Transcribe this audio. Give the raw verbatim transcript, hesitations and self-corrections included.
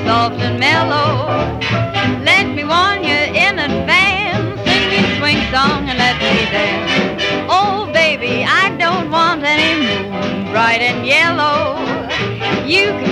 soft and mellow. Let me warn you in advance, sing me a swing song and let me dance. Oh, baby, I don't want any moon bright and yellow. You can